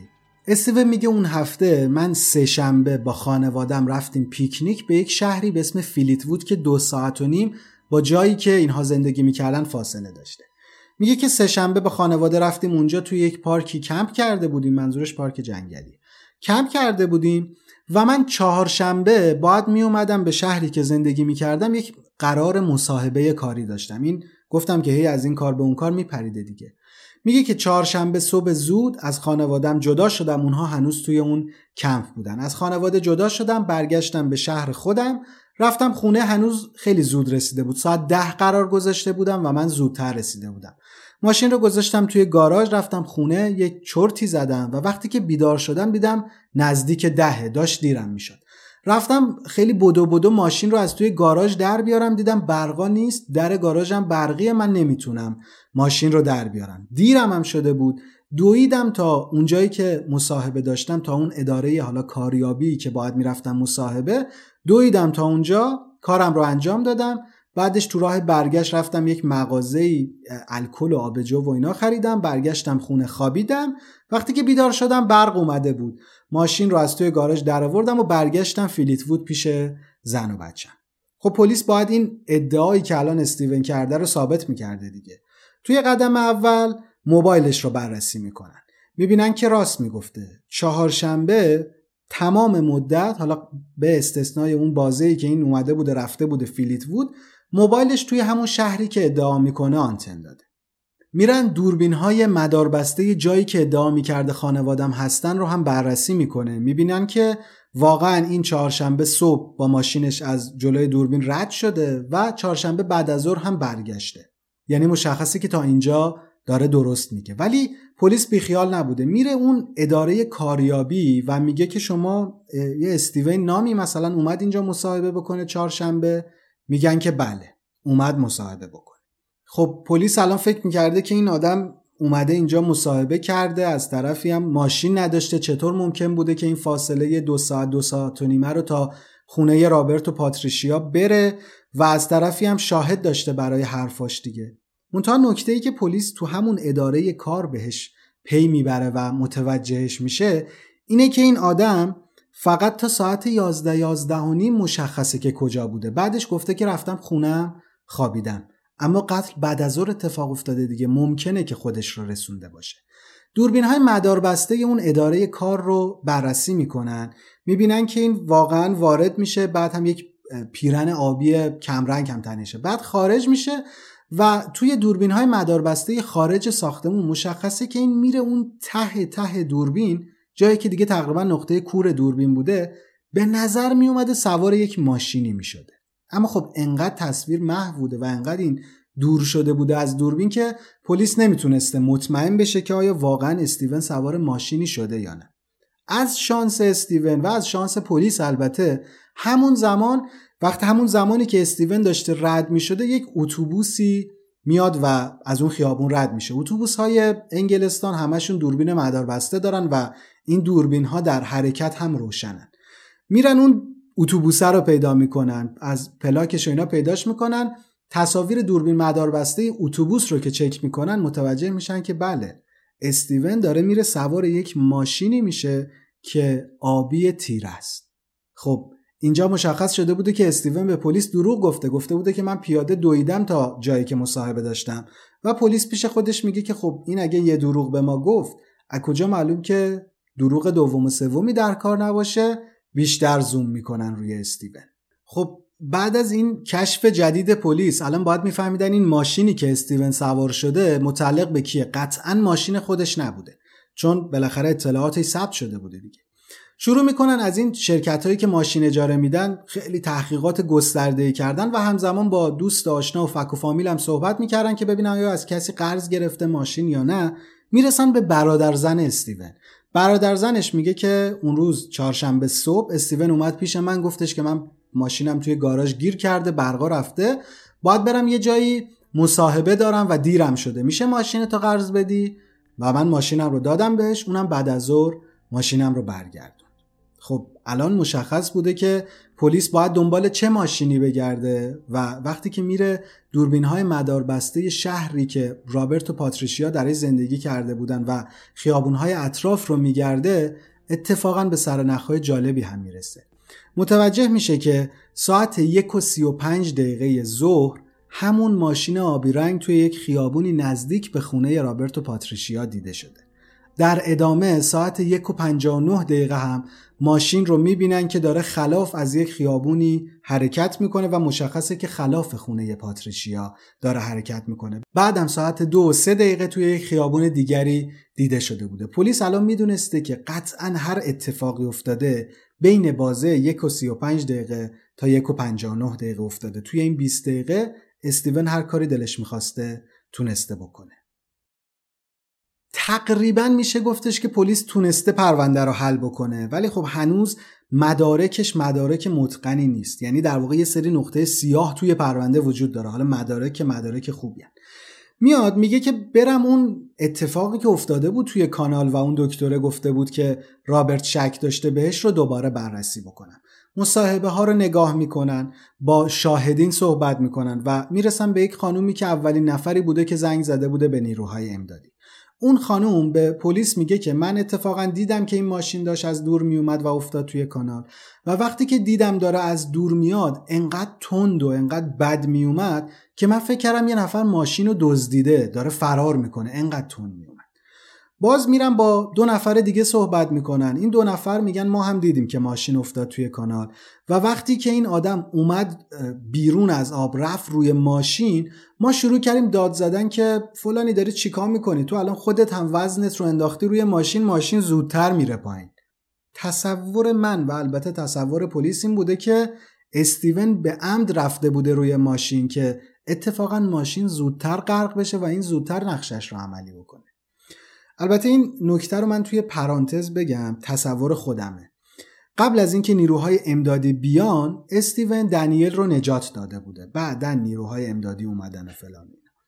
استیون میگه اون هفته من سه شنبه با خانوادم رفتیم پیکنیک به یک شهری به اسم فیلیتوود که دو ساعت و نیم با جایی که اینها زندگی میکردن فاصله داشته. میگه که سه شنبه با خانواده رفتیم اونجا، توی یک پارکی کمپ کرده بودیم، منظورش پارک جنگلی، کمپ کرده بودیم و من چهارشنبه باید می اومدم به شهری که زندگی می کردم، یک قرار مصاحبه کاری داشتم. این گفتم که هی از این کار به اون کار می پریده دیگه. میگه که چهارشنبه صبح زود از خانوادم جدا شدم، اونها هنوز توی اون کمپ بودن. از خانواده جدا شدم، برگشتم به شهر خودم، رفتم خونه. هنوز خیلی زود رسیده بود، ساعت ده قرار گذاشته بودم و من زودتر رسیده بودم. ماشین رو گذاشتم توی گاراژ، رفتم خونه، یک چرتی زدم و وقتی که بیدار شدم دیدم نزدیک دهه، داشت دیرم میشد. رفتم خیلی بدو بدو ماشین رو از توی گاراژ در بیارم، دیدم برقا نیست، در گاراژم برقیه، من نمیتونم ماشین رو در بیارم. دیرم هم شده بود. دویدم تا اونجایی که مصاحبه داشتم، تا اون اداره حالا کاریابی که باید میرفتم مصاحبه، دویدم تا اونجا، کارم رو انجام دادم. بعدش تو راه برگشت رفتم یک مغازه‌ای الکل و آبجو و اینا خریدم، برگشتم خونه خوابیدم. وقتی که بیدار شدم برق اومده بود، ماشین رو از توی گاراژ درآوردم و برگشتم فیلیتوود پیش زن و بچه‌م. خب پلیس باید این ادعایی که الان استیون کرده رو ثابت می‌کرده دیگه. توی قدم اول موبایلش رو بررسی میکنن، میبینن که راست میگفته. چهارشنبه تمام مدت، حالا به استثنای اون بازه‌ای که این اومده بوده رفته بوده فیلیتوود، موبایلش توی همون شهری که ادعا میکنه آنتن داده. میرن دوربین‌های مداربسته جایی که ادعا میکرده خانوادم هستن رو هم بررسی میکنه، میبینن که واقعا این چهارشنبه صبح با ماشینش از جلوی دوربین رد شده و چهارشنبه بعد از ظهر هم برگشته. یعنی مشخصه که تا اینجا داره درست میگه. ولی پلیس بیخیال نبوده، میره اون اداره کاریابی و میگه که شما یه استیون نامی مثلا اومد اینجا مصاحبه بکنه چهارشنبه. میگن که بله اومد مصاحبه بکنه. خب پلیس الان فکر میکرده که این آدم اومده اینجا مصاحبه کرده، از طرفی هم ماشین نداشته، چطور ممکن بوده که این فاصله دو ساعت دو ساعت و نیمه رو تا خونه رابرت و پاتریشیا بره و از طرفی هم شاهد داشته برای حرفاش دیگه. منتها نکته‌ای که پلیس تو همون اداره کار بهش پی میبره و متوجهش میشه اینه که این آدم فقط تا ساعت یازده یازده و نیم مشخصه که کجا بوده. بعدش گفته که رفتم خونم خوابیدم، اما قتل بعد از ظهر اتفاق افتاده دیگه، ممکنه که خودش رو رسونده باشه. دوربین‌های مداربسته اون اداره کار رو بررسی میکنن، میبینن که این واقعا وارد میشه، بعد هم یک پیرن آبی کمرنگ هم تنشه، بعد خارج میشه و توی دوربین‌های مداربسته خارج ساختمون مشخصه که این میره اون ته ته دوربین، جایی که دیگه تقریبا نقطه کور دوربین بوده، به نظر می اومده سوار یک ماشینی می شده. اما خب انقدر تصویر محو بوده و انقدر این دور شده بوده از دوربین که پلیس نمیتونسته مطمئن بشه که آیا واقعا استیون سوار ماشینی شده یا نه. از شانس استیون و از شانس پلیس البته، همون زمان وقت همون زمانی که استیون داشته رد می شده یک اتوبوسی میاد و از اون خیابون رد میشه. اتوبوس‌های انگلستان همشون دوربین مداربسته دارن و این دوربین ها در حرکت هم روشنن. میرن اون اتوبوسه رو پیدا میکنن، از پلاکش و اینا پیداش میکنن، تصاویر دوربین مداربسته اتوبوس رو که چک میکنن متوجه میشن که بله استیون داره میره سوار یک ماشینی میشه که آبی تیر است. خب اینجا مشخص شده بوده که استیون به پلیس دروغ گفته گفته بوده که من پیاده دویدم تا جایی که مصاحبه داشتم و پلیس پیش خودش میگه که خب این اگه یه دروغ به ما گفت، از کجا معلوم که دروغ دوم و سومی در کار نباشه؟ بیشتر زوم میکنن روی استیون. خب بعد از این کشف جدید پلیس الان باید میفهمیدن این ماشینی که استیون سوار شده متعلق به کیه. قطعاً ماشین خودش نبوده، چون بالاخره اطلاعاتی ثبت شده بوده دیگه. شروع میکنن از این شرکت هایی که ماشین اجاره میدن خیلی تحقیقات گسترده‌ای کردن و همزمان با دوست آشنا و فک و فامیل هم صحبت میکردن که ببینن آیا از کسی قرض گرفته ماشین یا نه. میرسن به برادرزن استیون. برادرزنش میگه که اون روز چهارشنبه صبح استیون اومد پیش من، گفتش که من ماشینم توی گاراژ گیر کرده، برقا رفته، باید برم یه جایی مصاحبه دارم و دیرم شده، میشه ماشینتو قرض بدی؟ و من ماشینم رو دادم بهش، اونم بعد از ظهر ماشینم رو برگردون. خب الان مشخص بوده که پلیس باید دنبال چه ماشینی بگرده و وقتی که میره دوربین‌های مداربسته شهری که رابرت و پاتریشیا درش زندگی کرده بودن و خیابون‌های اطراف رو میگرده، اتفاقاً به سرنخ‌های جالبی هم میرسه. متوجه میشه که ساعت یک و سی و پنج دقیقه ظهر همون ماشین آبی رنگ توی یک خیابونی نزدیک به خونه رابرت و پاتریشیا دیده شده. در ادامه ساعت یک و پنجاه و نه دقیقه هم ماشین رو میبینن که داره خلاف از یک خیابونی حرکت میکنه و مشخصه که خلاف خونه پاتریشیا داره حرکت میکنه. بعدم ساعت دو و سه دقیقه توی یک خیابون دیگری دیده شده بوده. پلیس الان میدونسته که قطعا هر اتفاقی افتاده بین بازه یک و سی و پنج دقیقه تا یک و پنجاه و نه دقیقه افتاده. توی این بیست دقیقه استیون هر کاری دلش میخواسته تونسته بکنه. تقریبا میشه گفتش که پلیس تونسته پرونده رو حل بکنه، ولی خب هنوز مدارکش مدارک متقنی نیست. یعنی در واقع یه سری نقطه سیاه توی پرونده وجود داره. حالا مدارک مدارک خوبی هست. میاد میگه که برم اون اتفاقی که افتاده بود توی کانال و اون دکتره گفته بود که رابرت شک داشته بهش رو دوباره بررسی بکنم. مصاحبه ها رو نگاه میکنن، با شاهدین صحبت میکنن و میرسن به یک خانومی که اولین نفری بوده که زنگ زده بوده به نیروهای امدادی. اون خانوم به پلیس میگه که من اتفاقا دیدم که این ماشین داشت از دور میومد و افتاد توی کانال و وقتی که دیدم داره از دور میاد انقدر تند و انقدر بد میومد که من فکر کردم یه نفر ماشین رو دزدیده داره فرار میکنه، انقدر تند میومد. باز میرن با دو نفر دیگه صحبت میکنن. این دو نفر میگن ما هم دیدیم که ماشین افتاد توی کانال و وقتی که این آدم اومد بیرون از آب رفت روی ماشین، ما شروع کردیم داد زدن که فلانی داری چیکار میکنی؟ تو الان خودت هم وزنت رو انداختی روی ماشین، ماشین زودتر میره پایین. تصور من و البته تصور پلیس این بوده که استیون به عمد رفته بوده روی ماشین که اتفاقا ماشین زودتر غرق بشه و این زودتر نقشش رو عملی بکنه. البته این نکته رو من توی پرانتز بگم، تصور خودمه. قبل از اینکه نیروهای امدادی بیان، استیون دنیل رو نجات داده بوده. بعدن نیروهای امدادی اومدن و فلان.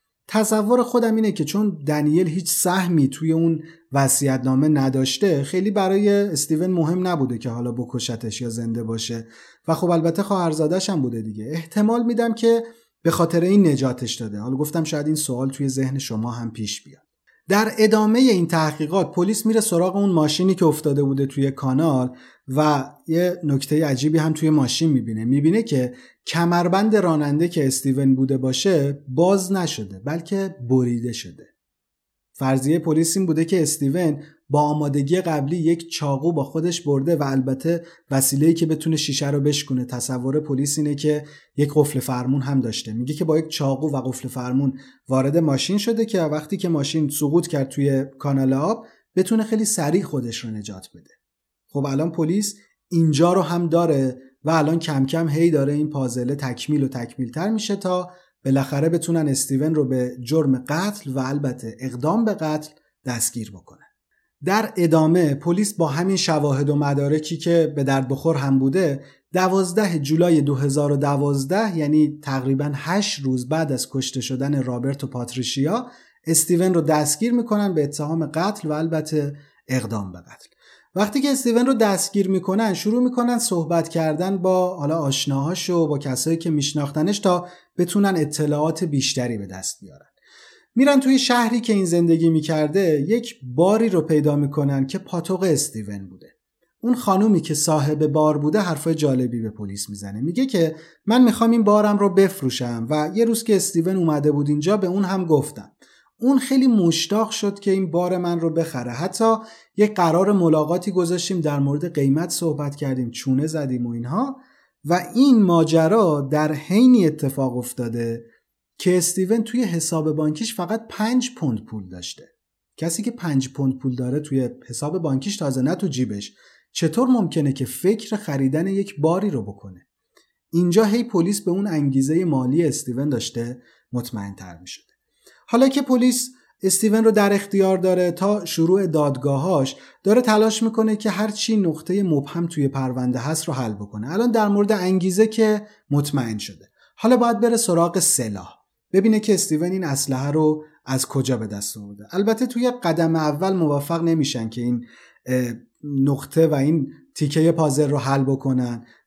تصور خودم اینه که چون دنیل هیچ سهمی توی اون وصیت‌نامه نداشته، خیلی برای استیون مهم نبوده که حالا بکشتش یا زنده باشه و خب البته خواهرزاده‌ش هم بوده دیگه. احتمال میدم که به خاطر این نجاتش داده. حالا گفتم شاید این سوال توی ذهن شما هم پیش بیاد. در ادامه این تحقیقات پلیس میره سراغ اون ماشینی که افتاده بوده توی کانال و یه نکته عجیبی هم توی ماشین میبینه. میبینه که کمربند راننده که استیون بوده باشه باز نشده، بلکه بریده شده. فرضیه پلیس این بوده که استیون با آمادگی قبلی یک چاقو با خودش برده و البته وسیله‌ای که بتونه شیشه رو بشکونه. تصور پلیس اینه که یک قفل فرمون هم داشته. میگه که با یک چاقو و قفل فرمون وارد ماشین شده که وقتی که ماشین سقوط کرد توی کانال آب بتونه خیلی سریع خودش رو نجات بده. خب الان پلیس اینجا رو هم داره و الان کم کم هی داره این پازل تکمیل و تکمیل تر میشه تا بالاخره بتونن استیون رو به جرم قتل و البته اقدام به قتل دستگیر بکنن. در ادامه پلیس با همین شواهد و مدارکی که به درد بخور هم بوده، دوازده جولای دو هزار و دوازده یعنی تقریباً هشت روز بعد از کشته شدن رابرت و پاتریشیا، استیون رو دستگیر میکنن به اتهام قتل و البته اقدام به قتل. وقتی که استیون رو دستگیر میکنن شروع میکنن صحبت کردن با حالا آشناهاش و با کسایی که میشناختنش تا بتونن اطلاعات بیشتری به دست بیارن. میرن توی شهری که این زندگی میکرده، یک باری رو پیدا میکنن که پاتوق استیون بوده. اون خانومی که صاحب بار بوده حرفای جالبی به پلیس میزنه. میگه که من میخوام این بارم رو بفروشم و یه روز که استیون اومده بود اینجا به اون هم گفتم. اون خیلی مشتاق شد که این بار من رو بخره. حتی یک قرار ملاقاتی گذاشتیم، در مورد قیمت صحبت کردیم، چونه زدیم و اینها. و این ماجرا در حینی اتفاق افتاده که استیون توی حساب بانکیش فقط پنج پوند پول داشته. کسی که پنج پوند پول داره توی حساب بانکیش، تازه نه تو جیبش، چطور ممکنه که فکر خریدن یک باری رو بکنه؟ اینجا هی پلیس به اون انگیزه مالی استیون داشته مطمئن تر می شده. حالا که پلیس استیون رو در اختیار داره، تا شروع دادگاهاش داره تلاش میکنه که هر چی نقطه مبهم توی پرونده هست رو حل بکنه. الان در مورد انگیزه که مطمئن شده، حالا باید بره سراغ سلاح، ببینه که استیون این اسلحه رو از کجا به دست آورده. البته توی قدم اول موفق نمیشن که این نقطه و این تیکه پازل رو حل بکنن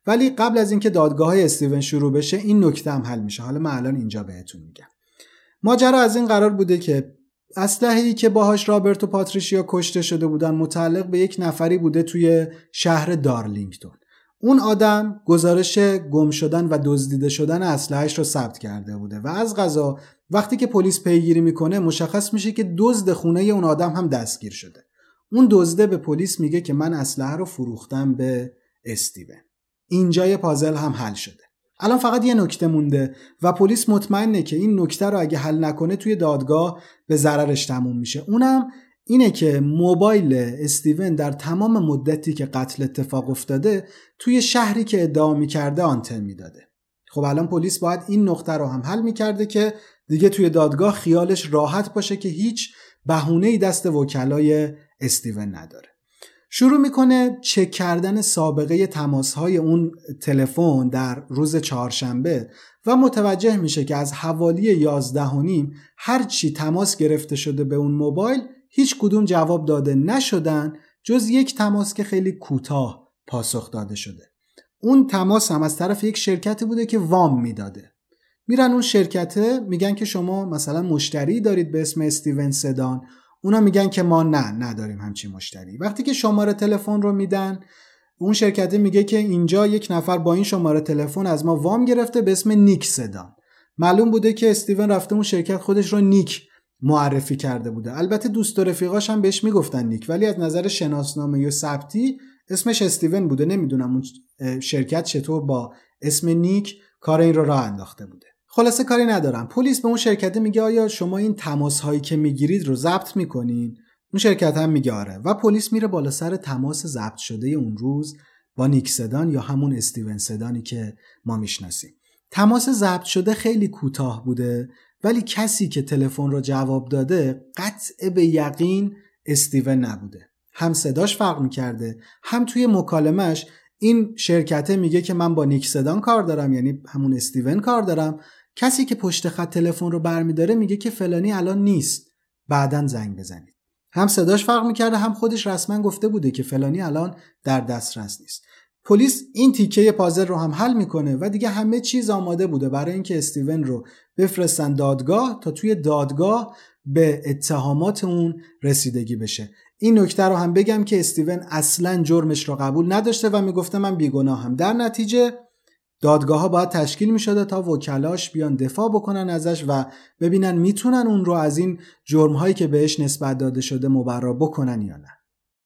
ولی قبل از اینکه دادگاه‌های استیون شروع بشه این نکته هم حل میشه. حالا من الان اینجا بهتون میگم. ماجرا از این قرار بوده که اسلحه‌ای که باهاش رابرت و پاتریشیا کشته شده بودن متعلق به یک نفری بوده توی شهر دارلینگتون. اون آدم گزارش گم شدن و دزدیده شدن اسلحه‌اش رو ثبت کرده بوده و از قضا وقتی که پلیس پیگیری میکنه مشخص میشه که دزد خونه اون آدم هم دستگیر شده. اون دزده به پلیس میگه که من اسلحه رو فروختم به استیون. اینجای پازل هم حل شده. الان فقط یه نکته مونده و پلیس مطمئنه که این نکته رو اگه حل نکنه توی دادگاه به ضررش تموم میشه. اونم اینه که موبایل استیون در تمام مدتی که قتل اتفاق افتاده توی شهری که ادعا میکرده آنتن میداده. خب الان پلیس باید این نقطه رو هم حل میکرده که دیگه توی دادگاه خیالش راحت باشه که هیچ بهونه‌ای دست وکلای استیون نداره. شروع میکنه چک کردن سابقه تماس‌های اون تلفن در روز چهارشنبه و متوجه میشه که از حوالی یازده و نیم هر چی تماس گرفته شده به اون موبایل هیچ کدوم جواب داده نشدن جز یک تماس که خیلی کوتاه پاسخ داده شده. اون تماس هم از طرف یک شرکتی بوده که وام میداده. میرن اون شرکته میگن که شما مثلا مشتری دارید به اسم استیون سدان، اونا میگن که ما نه نداریم همچین مشتری. وقتی که شماره تلفن رو میدن اون شرکته میگه که اینجا یک نفر با این شماره تلفن از ما وام گرفته به اسم نیک سدان. معلوم بوده که استیون رفته اون شرکت خودش رو نیک معرفی کرده بوده. البته دوست و رفیقاش هم بهش میگفتن نیک ولی از نظر شناسنامه یا ثبتی اسمش استیون بوده. نمیدونم اون شرکت چطور با اسم نیک کار این رو راه انداخته بوده. خلاصه کاری ندارم. پلیس به اون شرکت میگه آیا شما این تماس هایی که میگیرید رو ضبط میکنین؟ اون شرکت هم میگه آره و پلیس میره بالا سر تماس ضبط شده اون روز با نیک سدان یا همون استیون سدانی که ما میشناسیم. تماس ضبط شده خیلی کوتاه بوده ولی کسی که تلفن رو جواب داده قطع به یقین استیون نبوده. هم صداش فرق میکرده هم توی مکالمش این شرکته میگه که من با نیک سدان کار دارم، یعنی همون استیون کار دارم. کسی که پشت خط تلفن رو برمیداره میگه که فلانی الان نیست، بعدن زنگ بزنید. هم صداش فرق میکرده هم خودش رسما گفته بوده که فلانی الان در دسترس نیست. پلیس این تیکه پازل رو هم حل میکنه و دیگه همه چیز آماده بوده برای اینکه استیون رو بفرستن دادگاه تا توی دادگاه به اتهامات اون رسیدگی بشه. این نکته رو هم بگم که استیون اصلاً جرمش رو قبول نداشته و میگفته من بیگناهم. در نتیجه دادگاه ها باید تشکیل میشده تا وکلاش بیان دفاع بکنن ازش و ببینن میتونن اون رو از این جرم‌هایی که بهش نسبت داده شده مبرا بکنن یا نه.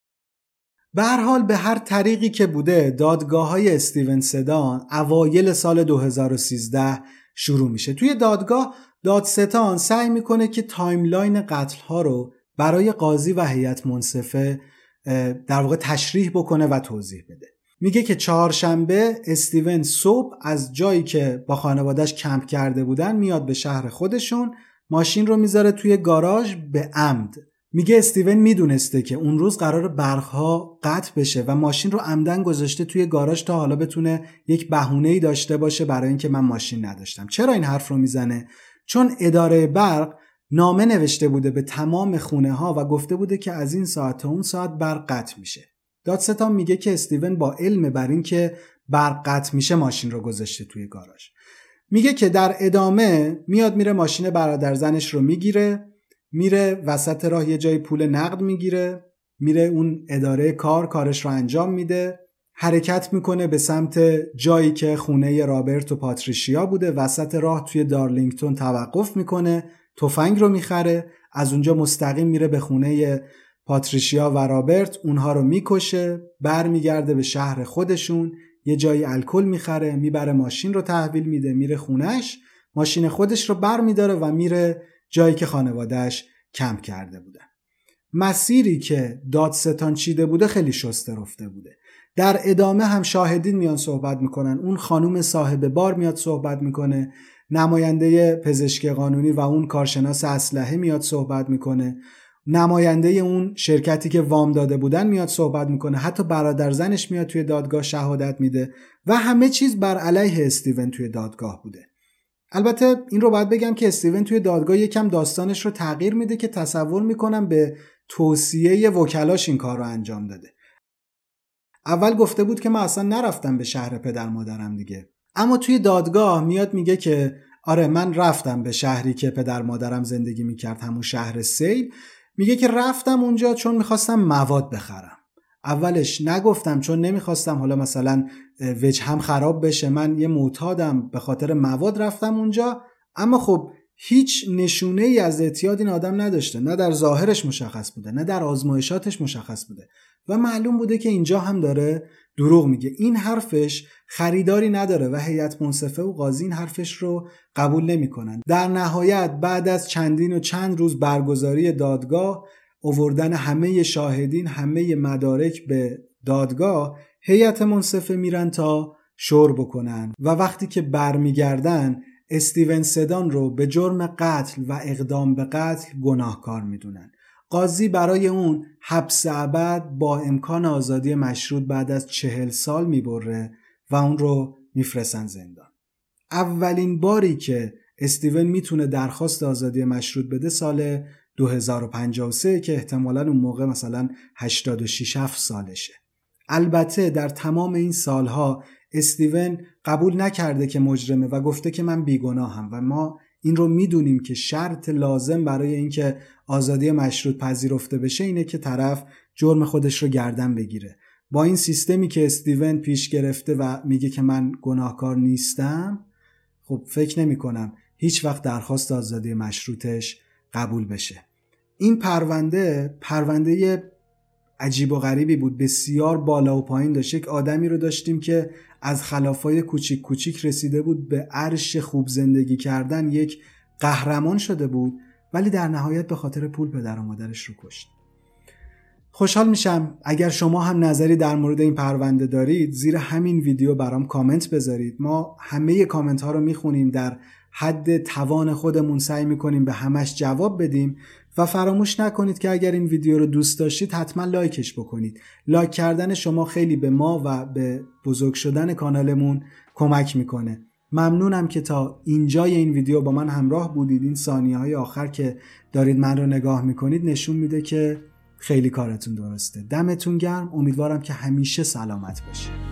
به هر حال به هر طریقی که بوده دادگاه‌های استیون سدان اوایل سال دو هزار و سیزده شروع میشه. توی دادگاه دادستان سعی میکنه که تایملاین قتل‌ها رو برای قاضی و هیئت منصفه در واقع تشریح بکنه و توضیح بده. میگه که چهارشنبه استیون صبح از جایی که با خانواده‌اش کمپ کرده بودن میاد به شهر خودشون، ماشین رو میذاره توی گاراژ به عمد. میگه استیون میدونسته که اون روز قرار برق‌ها قطع بشه و ماشین رو عمدن گذاشته توی گاراژ تا حالا بتونه یک بهونه‌ای داشته باشه برای اینکه من ماشین نداشتم. چرا این حرف رو میزنه؟ چون اداره برق نامه نوشته بوده به تمام خونه ها و گفته بوده که از این ساعت تا اون ساعت برق قطع میشه. دادستان میگه که استیون با علم بر این که برق قطع میشه ماشین رو گذاشته توی گاراژ. میگه که در ادامه میاد میره ماشین برادرزنش رو میگیره، میره وسط راه یه جای پول نقد میگیره، میره اون اداره کار کارش رو انجام میده، حرکت میکنه به سمت جایی که خونه رابرت و پاتریشیا بوده. وسط راه توی دارلینگتون توقف میکنه، تفنگ رو میخره، از اونجا مستقیم میره به خونه پاتریشیا و رابرت، اونها رو میکشه، برمیگرده به شهر خودشون، یه جایی الکل میخره، میبره ماشین رو تحویل میده، میره خونش، ماشین خودش رو برمیداره و میره جایی که خانواده‌اش کمپ کرده بودن. مسیری که دادستان چیده بوده خیلی شسته رفته بوده. در ادامه هم شاهدین میان صحبت میکنن. اون خانوم صاحب بار میاد صحبت میکنه، نماینده پزشک قانونی و اون کارشناس اسلحه میاد صحبت میکنه، نماینده اون شرکتی که وام داده بودن میاد صحبت میکنه، حتی برادرزنش میاد توی دادگاه شهادت میده و همه چیز بر علیه استیون توی دادگاه بوده. البته این رو باید بگم که استیون توی دادگاه یکم داستانش رو تغییر میده که تصور میکنم به توصیه وکلاش این کار رو انجام داده. اول گفته بود که من اصلا نرفتم به شهر پدر مادرم دیگه، اما توی دادگاه میاد میگه که آره من رفتم به شهری که پدر مادرم زندگی میکرد، همون شهر سیل. میگه که رفتم اونجا چون میخواستم مواد بخرم. اولش نگفتم چون نمیخواستم حالا مثلا وجهم خراب بشه، من یه معتادم، به خاطر مواد رفتم اونجا. اما خب هیچ نشونه ای از اعتیاد این آدم نداشته، نه در ظاهرش مشخص بوده نه در آزمایشاتش مشخص بوده و معلوم بوده که اینجا هم داره دروغ میگه. این حرفش خریداری نداره و هیئت منصفه و قاضی این حرفش رو قبول نمیکنن. در نهایت بعد از چندین و چند روز برگزاری دادگاه، آوردن همه شاهدین، همه مدارک به دادگاه، هیئت منصفه میرن تا شور بکنن و وقتی که برمیگردن استیون سدان رو به جرم قتل و اقدام به قتل گناهکار میدونن. قاضی برای اون حبس ابد با امکان آزادی مشروط بعد از چهل سال میبره و اون رو میفرستن زندان. اولین باری که استیون میتونه درخواست آزادی مشروط بده سال دو هزار و پنجاه و سه که احتمالاً اون موقع مثلا هشتاد و شش هفت سالشه. البته در تمام این سالها استیون قبول نکرده که مجرمه و گفته که من بیگناهم و ما این رو میدونیم که شرط لازم برای اینکه آزادی مشروط پذیرفته بشه اینه که طرف جرم خودش رو گردن بگیره. با این سیستمی که استیون پیش گرفته و میگه که من گناهکار نیستم، خب فکر نمی کنم هیچ وقت درخواست آزادی مشروطش قبول بشه. این پرونده پرونده عجیب و غریبی بود، بسیار بالا و پایین داشت. یک آدمی رو داشتیم که از خلافای کوچیک کوچیک رسیده بود به عرش خوب زندگی کردن، یک قهرمان شده بود، ولی در نهایت به خاطر پول پدر و مادرش رو کشت. خوشحال میشم اگر شما هم نظری در مورد این پرونده دارید زیر همین ویدیو برام کامنت بذارید. ما همه کامنت ها رو میخونیم، در حد توان خودمون سعی میکنیم به همش جواب بدیم و فراموش نکنید که اگر این ویدیو رو دوست داشتید حتما لایکش بکنید. لایک کردن شما خیلی به ما و به بزرگ شدن کانالمون کمک میکنه. ممنونم که تا اینجای این ویدیو با من همراه بودید. این ثانیه های آخر که دارید من رو نگاه میکنید نشون میده که خیلی کارتون درسته. دمتون گرم. امیدوارم که همیشه سلامت باشید.